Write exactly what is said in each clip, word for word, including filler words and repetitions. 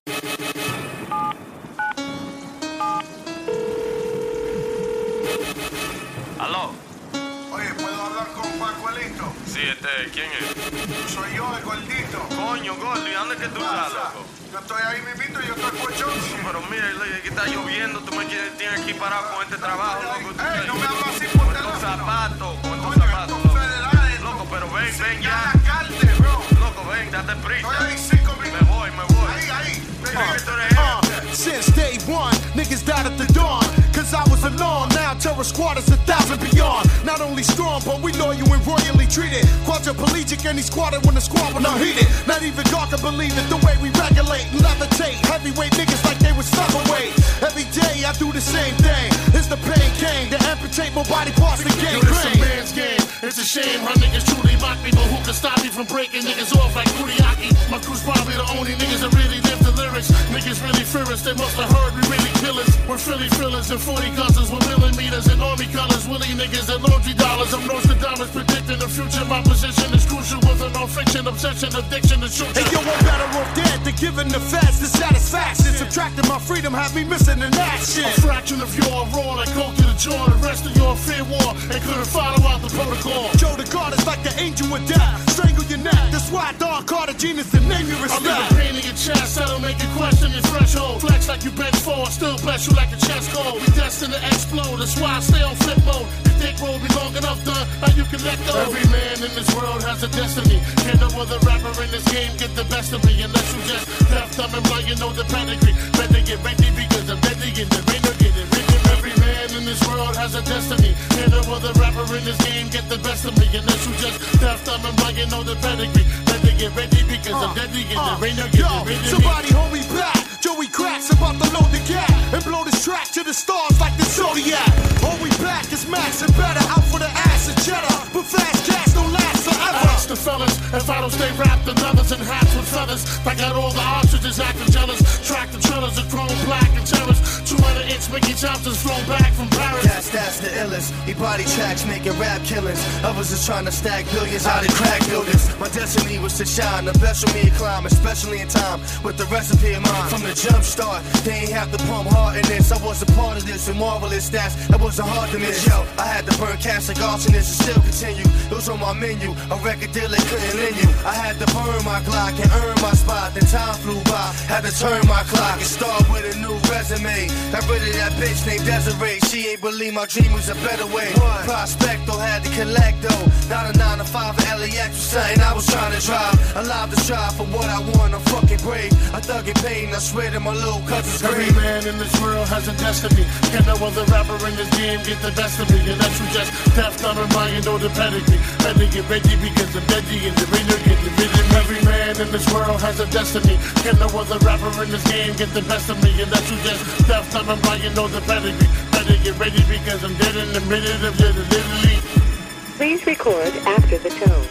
Aló. Oye, ¿puedo hablar con Pacuelito? Sí, este, ¿quién es? Soy yo, el gordito. Coño, gordo, ¿y dónde es que tú estás, loco? Yo estoy ahí mismito, yo estoy pochón. Pero mira, aquí está lloviendo, tú me quieres, tienes aquí parado con este trabajo, loco. Ey, no me hablas así por Con teléfono. estos zapatos, con estos Coño, zapatos, estos loco. federales. Loco, pero ven, ven Ya ya. la carne, bro. Loco, ven, date prisa. Estoy ahí cinco Me minutos. voy, me voy. Ahí, ahí. Ven, Dime ven. que tú eres Uh, este. since day one, niggas died at the dawn. Cause I was alone, now terror squad is a thousand beyond. Not only strong, but we loyal and royally treated. Quadriplegic and he squatted when the squad when I'm heated. Not even God can believe it, the way we regulate and levitate. Heavyweight niggas like they was featherweight. Every day I do the same thing. It's the pain came to amputate my body parts to gain Yo, this a grain. man's game. It's a shame how niggas truly mock me, but who can stop me from breaking niggas off like Kuriaki? My crew's probably the only niggas that really live the lyrics. Niggas really fear us, they must have heard we really killers. We're Philly fillers and forty cousins with millimeters and army colors. Willie niggas and laundry dollars. I'm Nostradamus predicting the future. My position is crucial with a non-fiction obsession, addiction to shoot. Hey yo, I'm better off dead than giving the feds the satisfaction. Subtracting my freedom, have me missing in action. A fraction of your raw that go to the jaw. The rest of your fear war and couldn't follow out the protocol. Joe the God is like the angel with death. Strangle your neck. That's why Don Carter Genius the name you I leave respect. a pain in your chest, that'll make you question your threshold. Flex like you bench forward, still bless you like a chest cold. We destined to explode, that's why I stay on flip mode. Your dick roll be long enough, done, now you can let go. Every man in this world has a destiny. Can't no other rapper in this game get the best of me. Unless you just deaf, dumb, and blind, you know the pedigree. Better get ready because I'm deadly in the rain or getting rich. Every man in this world has a destiny. Can't no other rapper in this game get the best of me. Unless you just deaf, dumb, and blind, you know the pedigree. Better get ready because I'm deadly in the rain or Yo, getting rich. somebody hold me back. Joey Cracks about to load the gap and blow this track to the stars like the Zodiac. Hold me back, it's Max and better out for the ass and cheddar. But fast cash don't last forever. Ask the fellas if I don't stay wrapped in leathers and hats with feathers. I got all the ostriches acting jealous. Track the trailers of chrome, black, and terrors. two hundred inch Mickey Thompsons flown back from Paris. That's, that's the illest. He body tracks making rap killings. Others is trying to stack billions out of crack buildings. My destiny was to shine. The best for me to climb, especially in time with the recipe of mine. From the jump start, they ain't have to pump hard in this. I was a part of this and marvelous stats. That wasn't hard to miss. Yo, I had to burn cash like arsonists and still continue. It was on my menu. A record deal they couldn't lend you. I had to burn my Glock and earn my spot. Then time flew by. Had to turn my clock and start with a new resume. Got rid of that bitch named Desiree. She ain't believe my dream was a better way. Prospecto had to collect though. Not a nine to five for L A X was something I was trying to drive. Alive to strive for what I want. I'm fucking brave. I thug in pain. I swear to my little cousin's Every grave. man in this world has a destiny. Can't no other rapper in this game get the best of me. Unless you just deaf, dumb, and blind, you know the pedigree. Better get ready because I'm deadly in the rain or get the rhythm. Every man in this world has a destiny. Can't no other rapper in this game get the best of me. Unless you just deaf, dumb, and blind, you know the pedigree. Better get ready because I'm dead in the middle of the literally. Please record after the tone.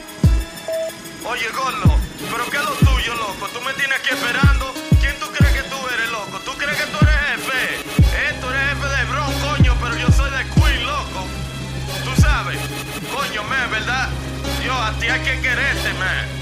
Oye, gordo, pero ¿qué es lo tuyo, loco? Tú me tienes aquí esperando. ¿Quién tú crees que tú eres, loco? ¿Tú crees que tú eres jefe? Eh, tú eres jefe de Bron, coño, pero yo soy de Queen, loco. Tú sabes, coño, man, ¿verdad? Yo, a ti hay que quererte, man.